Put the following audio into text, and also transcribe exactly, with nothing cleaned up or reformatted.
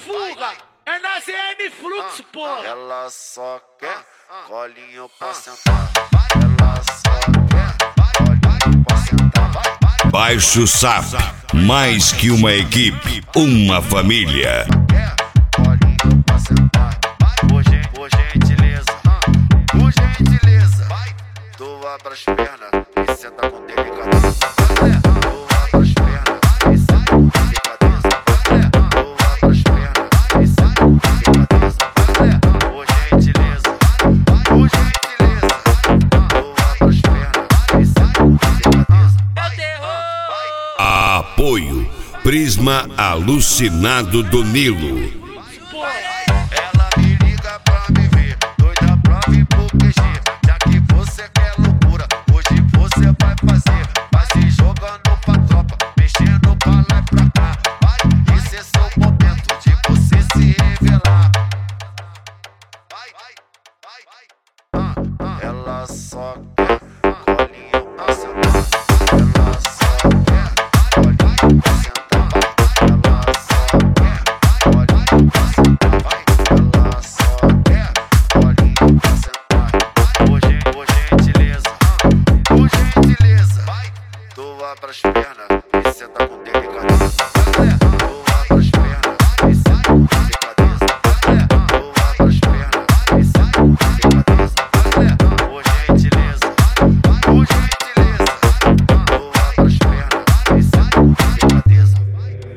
divulga. É na Z M Fluxo, porra. Ela só quer colinho pra sentar. Ela só quer colinho pra sentar. Baixo Saf, mais que uma equipe, uma família. Colinho pra sentar. Por gen- por gentileza, por gentileza, tu abre as pernas e senta com delicadeza. Tu abre as pernas e senta com delicadeza. Tu abre as pernas e senta com delicadeza. Por gentileza, por gentileza, tu abre as pernas e senta com delicadeza. É o terror. Apoio Prisma Alucinado do Nilo. Ela me liga pra me ver, doida pra vir pro Q G. Já que você quer loucura, hoje você vai fazer. Vai se jogando pra tropa, mexendo pra lá e pra cá. Vai, esse é seu momento de você se revelar. Vai, vai, vai, vai. Ah, ah. Ela só quer colinho pra sentar. Ela só quer colinho pra sentar. Ela só quer colinho pra sentar. Ela só quer colinho pra sentar. Por gen- por gentileza, por gentileza, tu abre as pernas